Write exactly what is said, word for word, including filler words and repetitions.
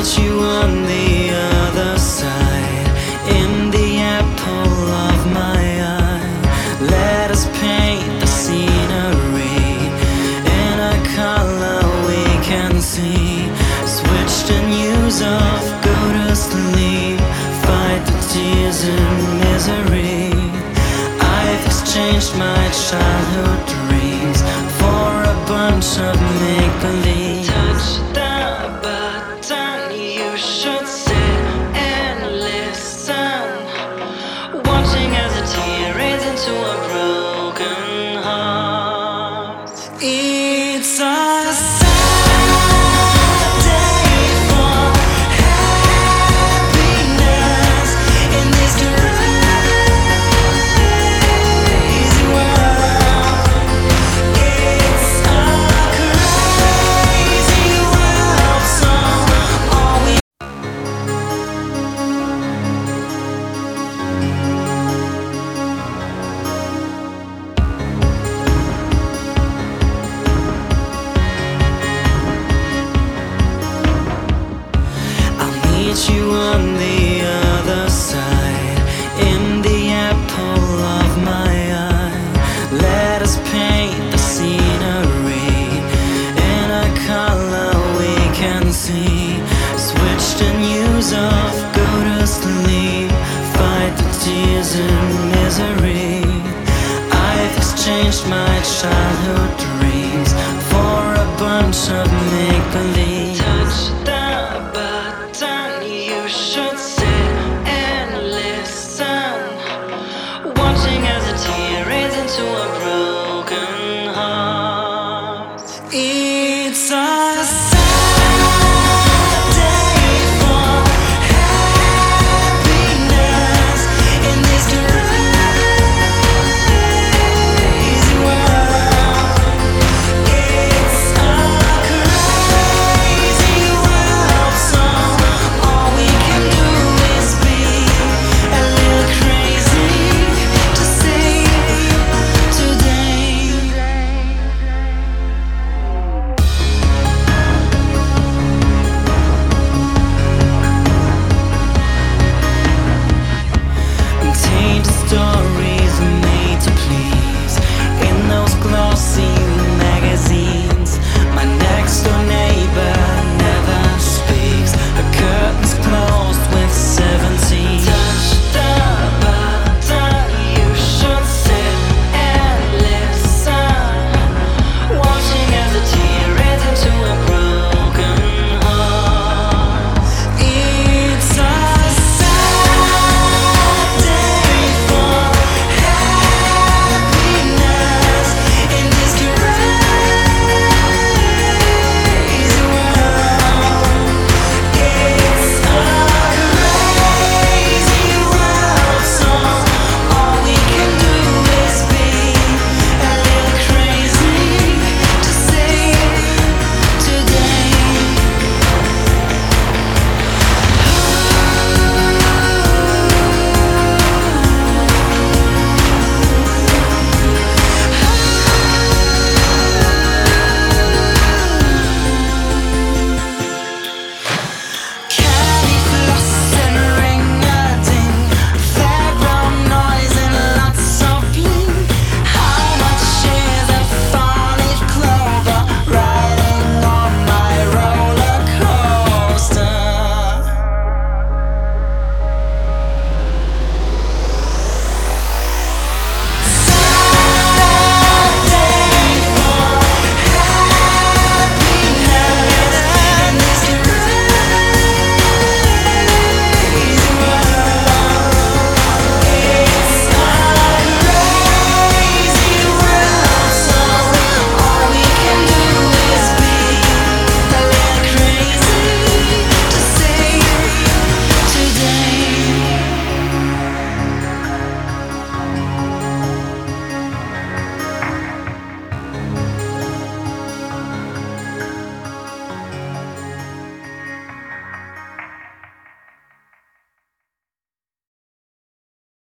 meet you on the other side, in the apple of my eye. Let us paint the scenery in a color we can see. Switch the news off, go to sleep, fight the tears and misery. I've exchanged my childhood dreams for a bunch of make-believe. Touch the button, you should sit and listen, watching as a tear rains into a broken heart. It's a sad day for happiness in this crazy world. It's a crazy world, so all we I'll meet you on the other side, in the apple of my eye. Let us paint the scenery in a color we can see. Switch the news off,